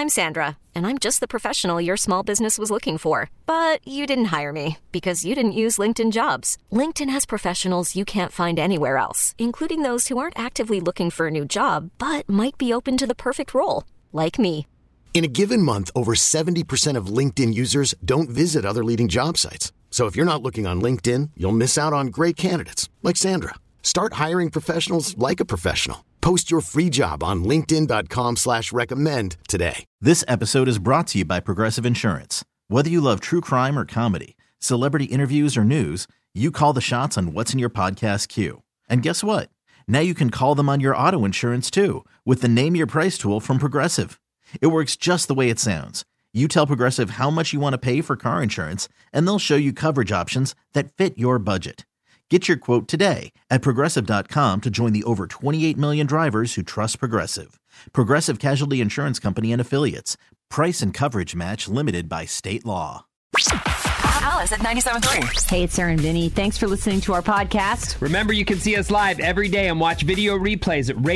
I'm Sandra, and I'm just the professional your small business was looking for. But you didn't hire me because you didn't use LinkedIn Jobs. LinkedIn has professionals you can't find anywhere else, including those who aren't actively looking for a new job, but might be open to the perfect role, like me. In a given month, over 70% of LinkedIn users don't visit other leading job sites. So if you're not looking on LinkedIn, you'll miss out on great candidates like Sandra. Start hiring professionals like a professional. Post your free job on linkedin.com/recommend today. This episode is brought to you by Progressive Insurance. Whether you love true crime or comedy, celebrity interviews or news, you call the shots on what's in your podcast queue. And guess what? Now you can call them on your auto insurance too with the Name Your Price tool from Progressive. It works just the way it sounds. You tell Progressive how much you want to pay for car insurance, and they'll show you coverage options that fit your budget. Get your quote today at Progressive.com to join the over 28 million drivers who trust Progressive. Progressive Casualty Insurance Company and Affiliates. Price and coverage match limited by state law. Alice at 97.3. Hey, it's Sarah and Vinny. Thanks for listening to our podcast. Remember, you can see us live every day and watch video replays at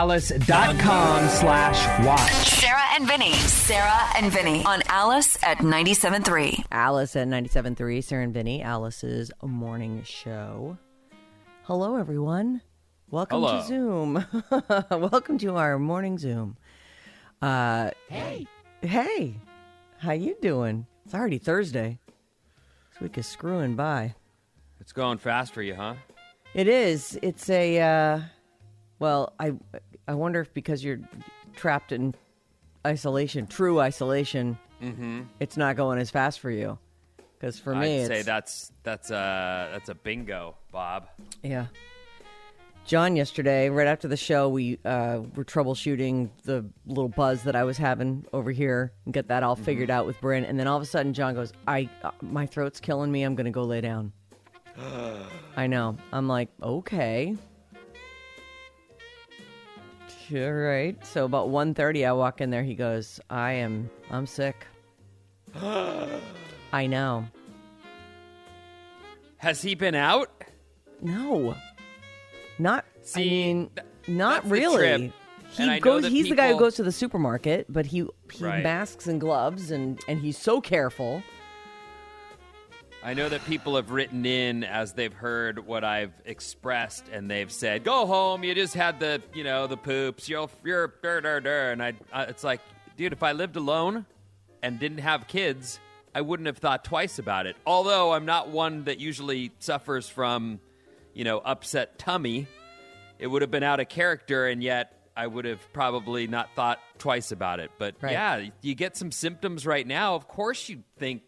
radioalice.com/watch. Sarah and Vinny. Sarah and Vinny on Alice at 97.3. Alice at 97.3. Sarah and Vinny, Alice's morning show. Hello, everyone. Welcome to Zoom. Welcome to our morning Zoom. Hey. How you doing? It's already Thursday. This week is screwing by. It's going fast for you, huh? It is. It's a, well, I wonder if because you're trapped in isolation, true isolation, it's not going as fast for you. Because for me, I'd say that's a bingo, Bob. Yeah. John, yesterday, right after the show, we were troubleshooting the little buzz that I was having over here and get that all figured out with Bryn. And then all of a sudden, John goes, my throat's killing me. I'm going to go lay down. I know. I'm like, okay. All right. So about 1:30, I walk in there. He goes, I'm sick. I know. Has he been out? No. Not. See, I mean, not that's really. The trip. He's the guy who goes to the supermarket, but he Right. masks and gloves, and he's so careful. I know that people have written in as they've heard what I've expressed, and they've said, "Go home. You just had the poops. You're and it's like, dude, if I lived alone and didn't have kids, I wouldn't have thought twice about it. Although I'm not one that usually suffers from, upset tummy. It would have been out of character, and yet I would have probably not thought twice about it. But Right. yeah, you get some symptoms right now. Of course you think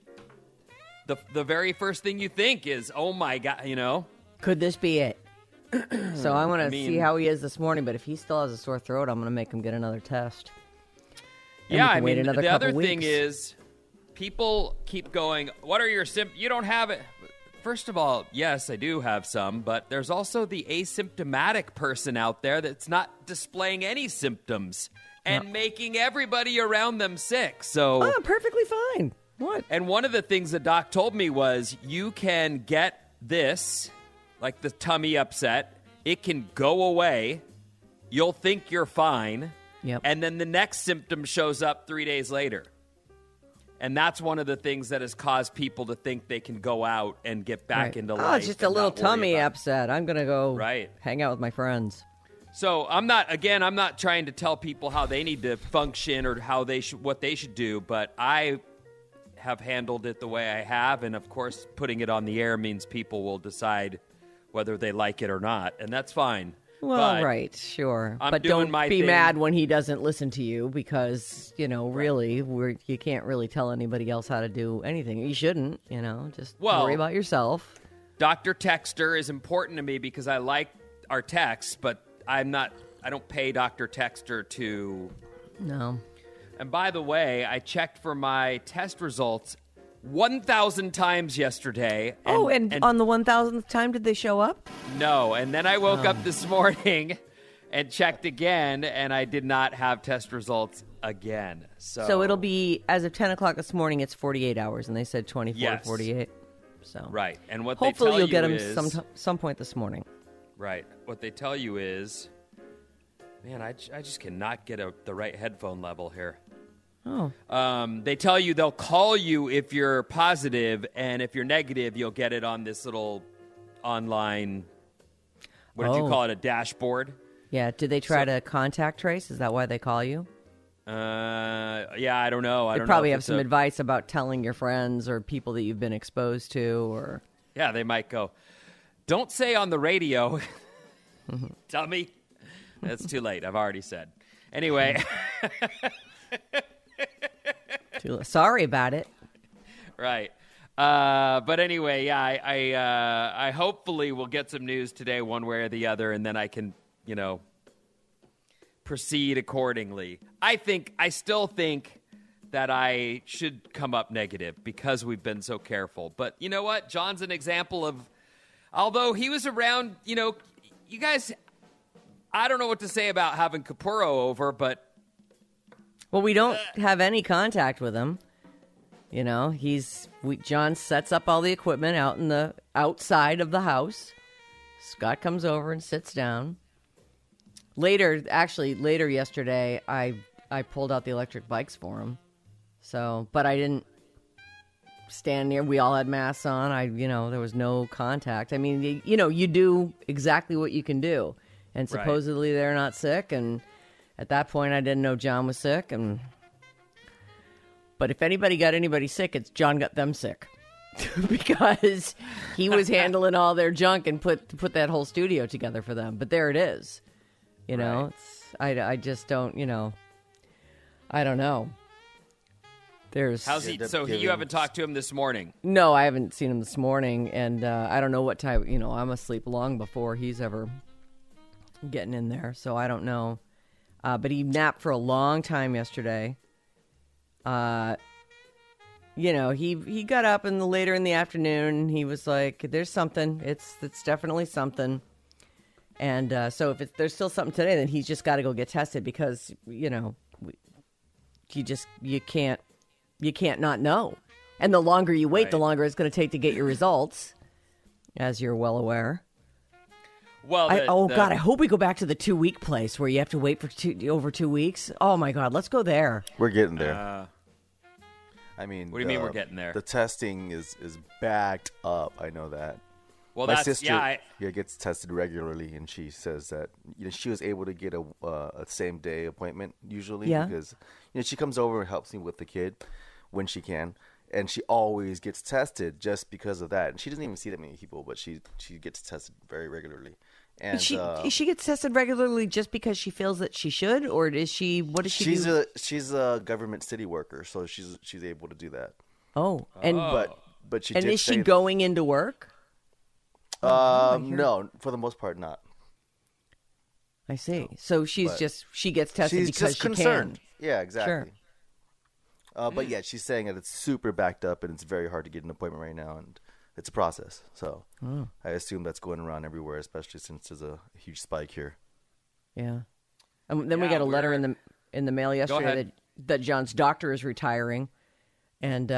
the very first thing you think is, oh my God, Could this be it? So I want to mean- see how he is this morning, but if he still has a sore throat, I'm going to make him get another test. And Yeah, we can wait another the couple other thing weeks. is people keep going, what are your symptoms? You don't have it. First of all, yes, I do have some, but there's also the asymptomatic person out there that's not displaying any symptoms and making everybody around them sick. So, Oh, perfectly fine. What? and one of the things the doc told me was you can get this, like the tummy upset, it can go away. You'll think you're fine. Yep. And then the next symptom shows up 3 days later. And that's one of the things that has caused people to think they can go out and get back Right. into Oh, life. it's just a and little not worry tummy about it. upset. I'm going to go Right. hang out with my friends. So I'm not trying to tell people how they need to function or what they should do, but I have handled it the way I have. And of course, putting it on the air means people will decide whether they like it or not. And that's fine. Well, But right, sure. I'm but doing don't my be thing. mad when he doesn't listen to you because, really, you can't really tell anybody else how to do anything. You shouldn't, just Well- worry about yourself. Dr. Texter is important to me because I like our texts, but I don't pay Dr. Texter to. No. And by the way, I checked for my test results 1,000 times yesterday. And on the 1,000th time, did they show up? No, and then I woke up this morning and checked again, and I did not have test results again. So it'll be, as of 10 o'clock this morning, it's 48 hours, and they said 24 Yes. to 48. So Right, and what hopefully they tell you'll get you them is, some point this morning. Right, what they tell you is, man, I just cannot get the right headphone level here. Oh. They tell you they'll call you if you're positive, and if you're negative, you'll get it on this little online, what did you call it, a dashboard? Yeah. Did they try to contact trace? Is that why they call you? Yeah, I don't know. I They don't probably know have some advice about telling your friends or people that you've been exposed to, or Yeah, they might go, don't say on the radio, dummy. That's too late. I've already said. Anyway. Sorry about it. Right. But anyway, yeah, I hopefully will get some news today one way or the other, and then I can, proceed accordingly. I still think that I should come up negative because we've been so careful. But you know what? John's an example of, although he was around, you guys, I don't know what to say about having Capurro over, but. Well, we don't have any contact with him. John sets up all the equipment out in the outside of the house. Scott comes over and sits down. Later yesterday, I pulled out the electric bikes for him. So, but I didn't stand near. We all had masks on. There was no contact. I mean, you do exactly what you can do. And supposedly they're not sick. And at that point, I didn't know John was sick. But if anybody got anybody sick, it's John got them sick. Because he was handling all their junk and put that whole studio together for them. But there it is. I just don't, I don't know. How's he? So you haven't talked to him this morning? No, I haven't seen him this morning. And I don't know what time, I'm asleep long before he's ever getting in there. So I don't know. But he napped for a long time yesterday. He got up later in the afternoon. He was like, "There's something. It's definitely something." And so if there's still something today, then he's just got to go get tested because you can't not know. And the longer you wait, the longer it's going to take to get your results, as you're well aware. Well, God, I hope we go back to the 2-week place where you have to wait for over 2 weeks. Oh my God, let's go there. We're getting there. I mean, what do you mean we're getting there? The testing is backed up. I know that. Well, my sister gets tested regularly, and she says that she was able to get a same day appointment usually because she comes over and helps me with the kid when she can, and she always gets tested just because of that. And she doesn't even see that many people, but she gets tested very regularly. And she gets tested regularly just because she feels that she should, or is she? What does she do? She's a government city worker, so she's able to do that. Oh, but she and did is she going into work? No, for the most part, not. I see. So she gets tested because she concerned. Can. Yeah, exactly. Sure. But yeah, she's saying that it's super backed up and it's very hard to get an appointment right now, and it's a process. So I assume that's going around everywhere, especially since there's a huge spike here. Yeah. Then we got a letter in the mail yesterday that John's doctor is retiring, and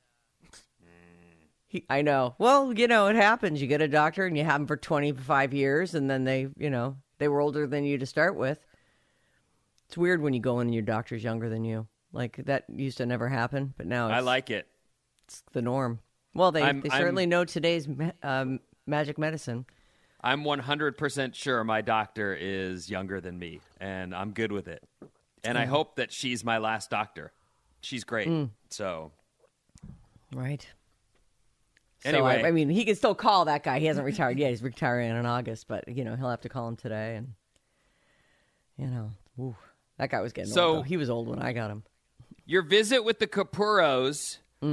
I know. Well, it happens. You get a doctor and you have them for 25 years, and then they were older than you to start with. It's weird when you go in and your doctor's younger than you. Like, that used to never happen, but now I like it. It's the norm. Well, they certainly know today's magic medicine. I'm 100% sure my doctor is younger than me, and I'm good with it. And I hope that she's my last doctor. She's great. So. Right. Anyway. So, I mean, he can still call that guy. He hasn't retired yet. He's retiring in August, but, he'll have to call him today. And, that guy was getting old, though. He was old when I got him. Your visit with the Capurros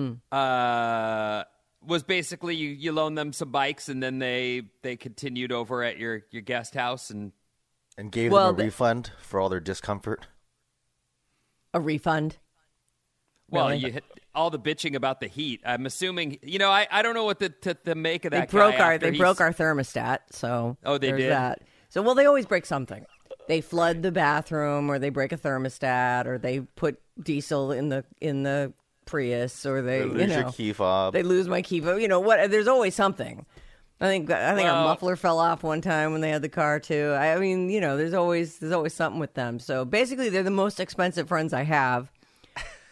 was basically you loaned them some bikes, and then they continued over at your guest house and gave them a refund for all their discomfort. A refund? Well, really? you hit all the bitching about the heat. I'm assuming, I don't know what to make of that. They broke our thermostat, so they did that. So they always break something. They flood the bathroom, or they break a thermostat, or they put diesel in the Prius, or they lose your key fob. They lose my key fob. What? There's always something. I think a muffler fell off one time when they had the car too. I mean, there's always something with them. So basically, they're the most expensive friends I have.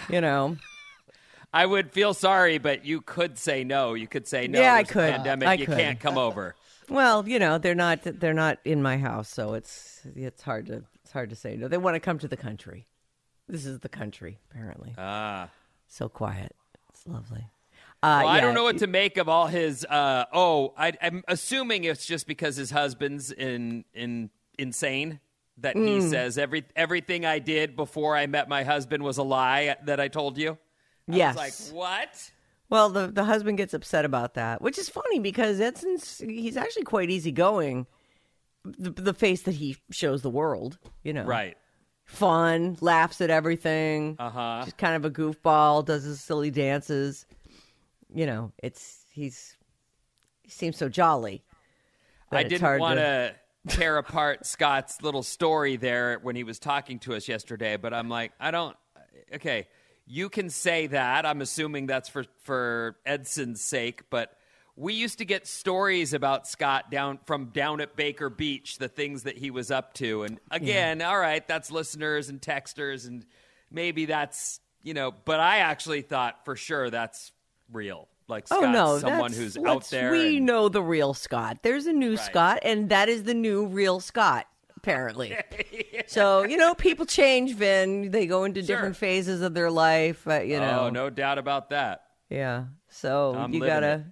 You know. I would feel sorry, but you could say no. You could say no. Yeah, I could. Pandemic. You can't come over. Well, you know, they're not in my house, so it's hard to say no. They want to come to the country. This is the country, apparently. So quiet. It's lovely. Well, I don't know what to make of all his. I'm assuming it's just because his husband's insane that he says everything I did before I met my husband was a lie that I told you. Yes. I was like, what? Well, the husband gets upset about that, which is funny because he's actually quite easygoing. The face that he shows the world, you know, right? Fun, laughs at everything. Just kind of a goofball, does his silly dances. You know, he seems so jolly. I didn't want to tear apart Scott's little story there when he was talking to us yesterday, but I'm like, okay, you can say that. I'm assuming that's for Edson's sake, but we used to get stories about Scott down at Baker Beach, the things that he was up to. And again, all right, that's listeners and texters, and maybe that's, you know, but I actually thought for sure that's real. Like Scott's someone who's out there. We know the real Scott. There's a new Scott, and that is the new real Scott, apparently. So, you know, people change, Vin. They go into different phases of their life, you know. Oh, no doubt about that. Yeah. So you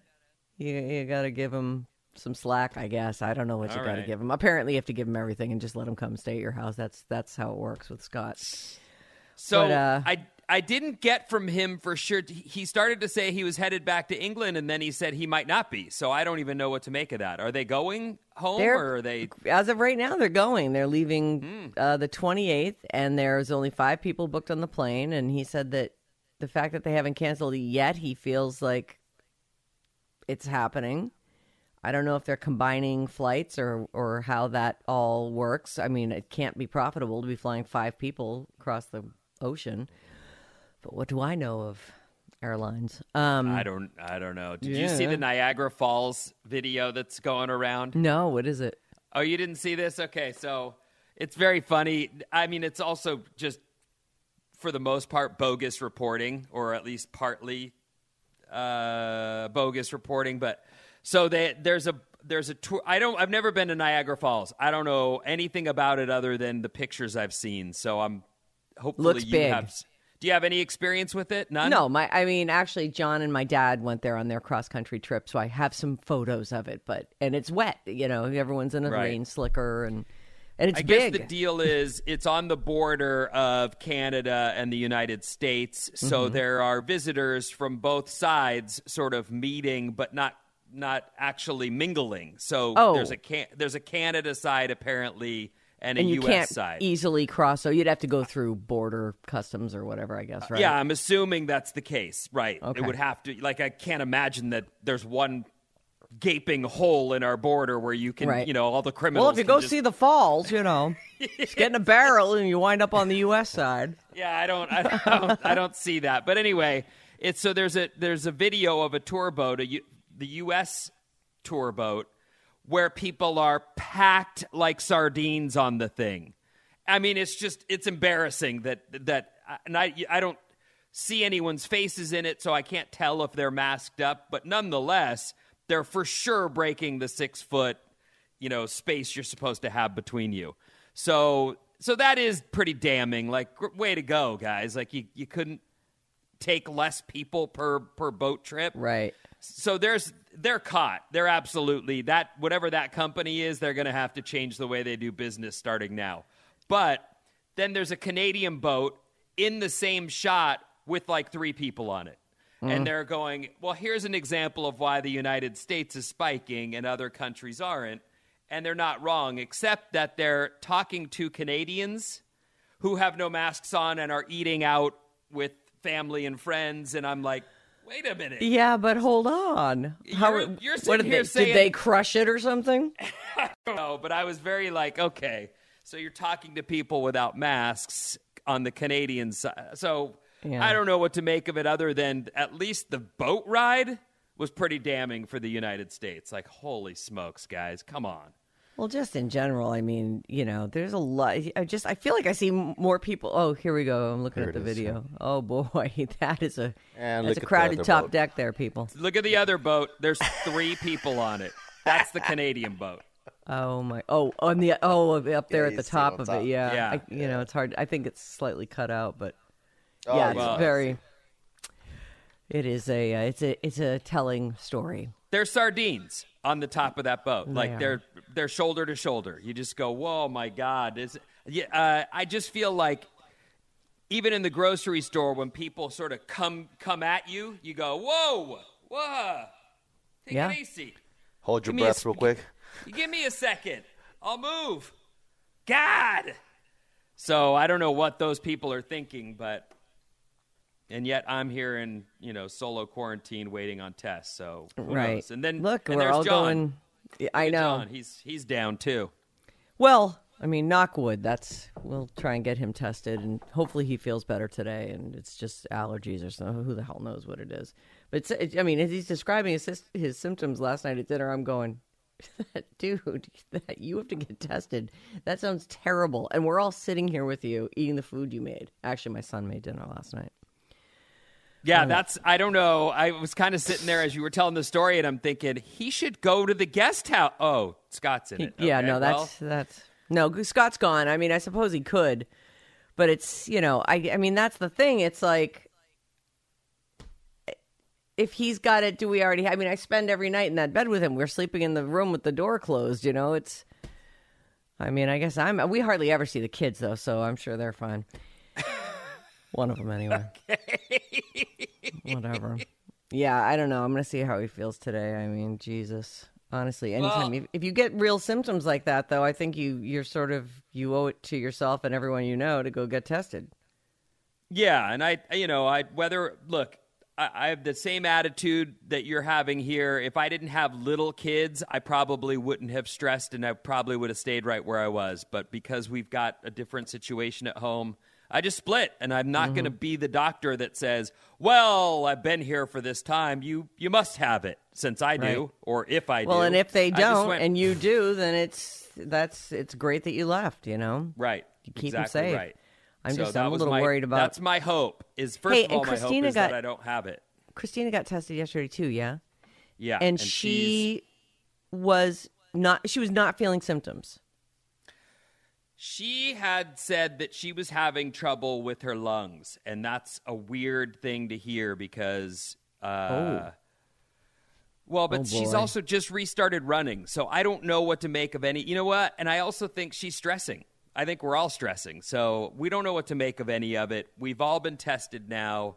gotta give him some slack, I guess. I don't know what you gotta give him. Apparently you have to give him everything and just let him come stay at your house. That's how it works with Scott. So I didn't get from him for sure. He started to say he was headed back to England, and then he said he might not be. So I don't even know what to make of that. Are they going home, or are they? As of right now, they're going. They're leaving the 28th, and there's only 5 people booked on the plane. And he said that the fact that they haven't canceled it yet, he feels like it's happening. I don't know if they're combining flights or how that all works. I mean, it can't be profitable to be flying 5 people across the ocean. But what do I know of airlines? I don't know. Did you see the Niagara Falls video that's going around? No, what is it? Oh, you didn't see this? Okay, so it's very funny. I mean, it's also just, for the most part, bogus reporting, or at least partly bogus reporting. But so there's a tour. I've never been to Niagara Falls. I don't know anything about it other than the pictures I've seen. So I'm hopefully looks big. Do you have any experience with it? None? No, actually, John and my dad went there on their cross-country trip, so I have some photos of it. And it's wet, you know. Everyone's in a rain slicker, and it's big. I guess the deal is it's on the border of Canada and the United States, so there are visitors from both sides sort of meeting, but not actually mingling. So there's a Canada side apparently, and a U.S. side. And you can't easily cross, so you'd have to go through border customs or whatever, I guess, right? Yeah, I'm assuming that's the case, right. Okay. It would have to, like, I can't imagine that there's one gaping hole in our border where you can, you know, all the criminals. Well, if you go see the falls, you know, just get in a barrel and you wind up on the U.S. side. Yeah, I don't see that. But anyway, there's a video of a tour boat, the U.S. tour boat, where people are packed like sardines on the thing. I mean, it's embarrassing that I don't see anyone's faces in it, so I can't tell if they're masked up. But nonetheless, they're for sure breaking the 6-foot, you know, space you're supposed to have between you. So that is pretty damning. Like, way to go, guys. Like, you couldn't take less people per boat trip. Right. So they're caught. They're absolutely whatever that company is, they're going to have to change the way they do business starting now. But then there's a Canadian boat in the same shot with like 3 people on it. And they're going, well, here's an example of why the United States is spiking and other countries aren't. And they're not wrong, except that they're talking to Canadians who have no masks on and are eating out with family and friends. And I'm like, wait a minute. Yeah, but hold on. You're sitting here saying, did they crush it or something? I don't know, but I was very like, okay, so you're talking to people without masks on the Canadian side. So I don't know what to make of it other than at least the boat ride was pretty damning for the United States. Like, holy smokes, guys, come on. Well, just in general, I mean, there's a lot. I feel like I see more people. Oh, here we go. I'm looking at the video. Oh boy, that's a crowded top deck there, people. Look at the other boat. There's 3 people on it. That's the Canadian boat. Oh my! Oh, up there at the top of it. Yeah. It's hard. I think it's slightly cut out, but it's very. It is it's a telling story. There's sardines on the top of that boat, like they're shoulder to shoulder. You just go, whoa, my God! I just feel like even in the grocery store, when people sort of come at you, you go, whoa, take it easy. Hold your breath real quick. You give me a second. I'll move. God. So I don't know what those people are thinking, and yet I'm here in, solo quarantine waiting on tests. So who knows? And then look, we're all John. going. I know. John. He's down too. Well, I mean, knock wood. We'll try and get him tested, and hopefully he feels better today. And it's just allergies or something. Who the hell knows what it is? But as he's describing his symptoms last night at dinner, I'm going, dude, you have to get tested. That sounds terrible. And we're all sitting here with you eating the food you made. Actually, my son made dinner last night. Yeah, I don't know. I was kind of sitting there as you were telling the story, and I'm thinking, he should go to the guest house. Oh, Scott's in it. Yeah, okay, no, that's no, Scott's gone. I mean, I suppose he could, but it's, I mean, that's the thing. It's like, if he's got it, do we already? I spend every night in that bed with him. We're sleeping in the room with the door closed. It's. I mean, I guess we hardly ever see the kids though, so I'm sure they're fine. One of them anyway. Okay. Whatever. Yeah, I don't know. I'm gonna see how he feels today. I mean, Jesus. Honestly, anytime if you get real symptoms like that, though, I think you owe it to yourself and everyone you know to go get tested. Yeah, and I have the same attitude that you're having here. If I didn't have little kids, I probably wouldn't have stressed, and I probably would have stayed right where I was. But because we've got a different situation at home, I just split, and I'm not going to be the doctor that says, well, I've been here for this time. You must have it since I do, or if I do. Well, and if they don't and you do, then it's great that you left, Right. You keep them safe. Right. I'm a little worried about. That's my hope. First of all, my hope is that I don't have it. Christina got tested yesterday too. Yeah. Yeah. And she was not feeling symptoms. She had said that she was having trouble with her lungs, and that's a weird thing to hear because, she's also just restarted running, so I don't know what to make of any. You know what? And I also think she's stressing. I think we're all stressing, so we don't know what to make of any of it. We've all been tested now.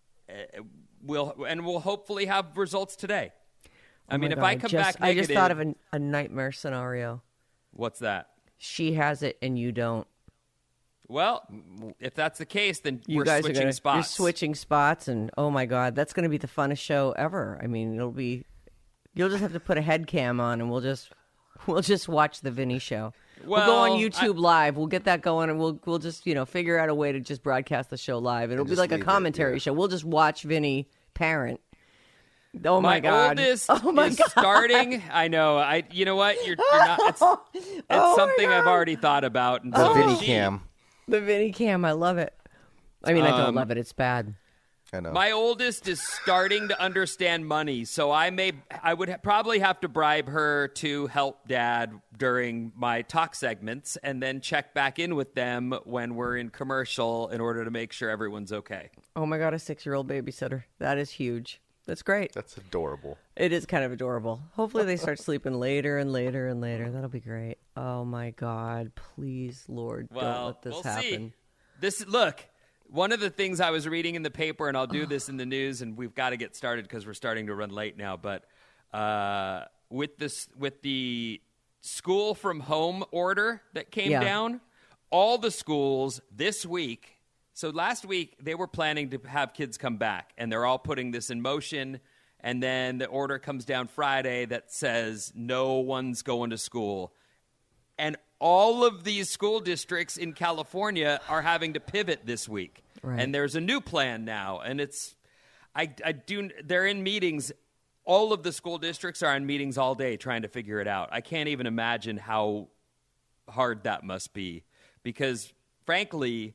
We'll hopefully have results today. If I come back negative, I just thought of a nightmare scenario. What's that? She has it and you don't. Well, if that's the case, then we're switching spots. You're switching spots, and oh my God, that's going to be the funnest show ever. I mean, you'll just have to put a head cam on, and we'll just watch the Vinny show. We'll go on YouTube live. We'll get that going, and we'll just figure out a way to just broadcast the show live. It'll be like a commentary show. We'll just watch Vinny parent. Oh my God! Oldest is starting. I know. You know what? You're not. It's something I've already thought about. The Vinny cam. The Vinny cam. I love it. I mean, I don't love it. It's bad. I know. My oldest is starting to understand money, so I would probably have to bribe her to help Dad during my talk segments, and then check back in with them when we're in commercial in order to make sure everyone's okay. Oh my God! A 6-year-old babysitter. That is huge. That's great. That's adorable. It is kind of adorable. Hopefully they start sleeping later and later and later. That'll be great. Oh, my God. Please, Lord, don't let this happen. See. Look, one of the things I was reading in the paper, and I'll do this in the news, and we've got to get started because we're starting to run late now, but with the school from home order that came down, all the schools this week. So last week, they were planning to have kids come back, and they're all putting this in motion, and then the order comes down Friday that says no one's going to school. And all of these school districts in California are having to pivot this week. Right. And there's a new plan now, and they're in meetings all of the school districts are in meetings all day trying to figure it out. I can't even imagine how hard that must be because, frankly,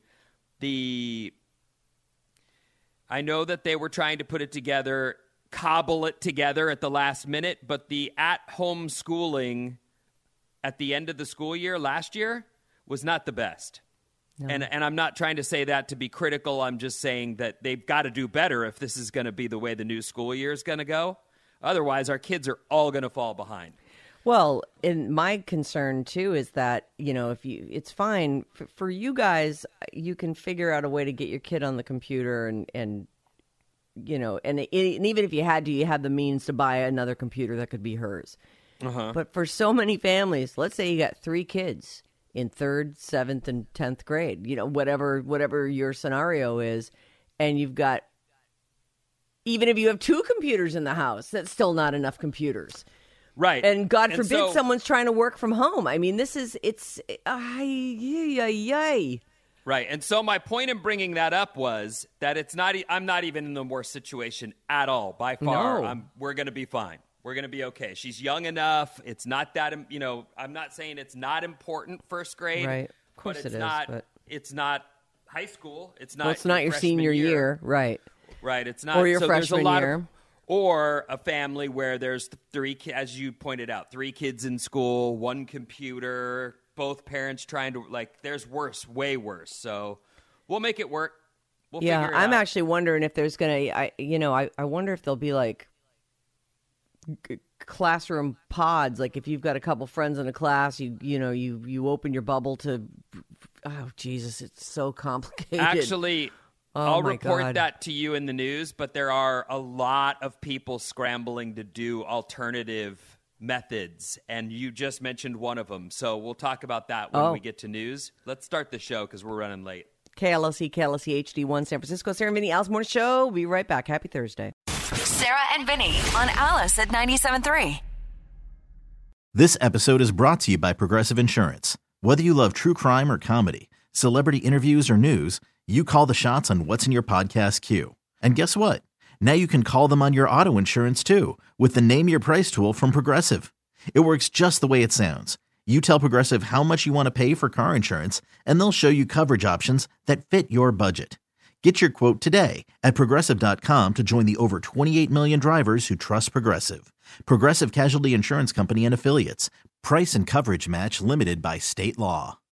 I know that they were trying to put it together, cobble it together at the last minute, but the at-home schooling at the end of the school year last year was not the best. No. And I'm not trying to say that to be critical. I'm just saying that they've got to do better if this is going to be the way the new school year is going to go. Otherwise, our kids are all going to fall behind. Well, and my concern, too, is that, it's fine. For you guys, you can figure out a way to get your kid on the computer and even if you had to, you have the means to buy another computer that could be hers. Uh-huh. But for so many families, let's say you got 3 kids in 3rd, 7th, and 10th grade, whatever your scenario is, and you've got, even if you have 2 computers in the house, that's still not enough computers. Right. And God forbid someone's trying to work from home. I mean, Right. And so my point in bringing that up was that I'm not even in the worst situation at all. By far, no. We're going to be fine. We're going to be okay. She's young enough. It's not that, I'm not saying it's not important first grade. Right. Of course but it is. But it's not high school. It's not. Well, it's not your senior year. Right. Right. It's not. Or your freshman year. Or a family where there's 3, as you pointed out, 3 kids in school, 1 computer, both parents trying to, there's worse, way worse. So we'll make it work. We'll figure it out. I'm actually wondering if there's going to, I wonder if there'll be classroom pods. Like if you've got a couple friends in a class, you open your bubble to, oh, Jesus, it's so complicated. Actually, I'll report that to you in the news, but there are a lot of people scrambling to do alternative methods, and you just mentioned one of them. So we'll talk about that when we get to news. Let's start the show because we're running late. KLSC HD1 San Francisco. Sarah and Vinny, Alice Morning Show. We'll be right back. Happy Thursday. Sarah and Vinny on Alice at 97.3. This episode is brought to you by Progressive Insurance. Whether you love true crime or comedy, celebrity interviews or news, you call the shots on what's in your podcast queue. And guess what? Now you can call them on your auto insurance too with the Name Your Price tool from Progressive. It works just the way it sounds. You tell Progressive how much you want to pay for car insurance, and they'll show you coverage options that fit your budget. Get your quote today at Progressive.com to join the over 28 million drivers who trust Progressive. Progressive Casualty Insurance Company and Affiliates. Price and coverage match limited by state law.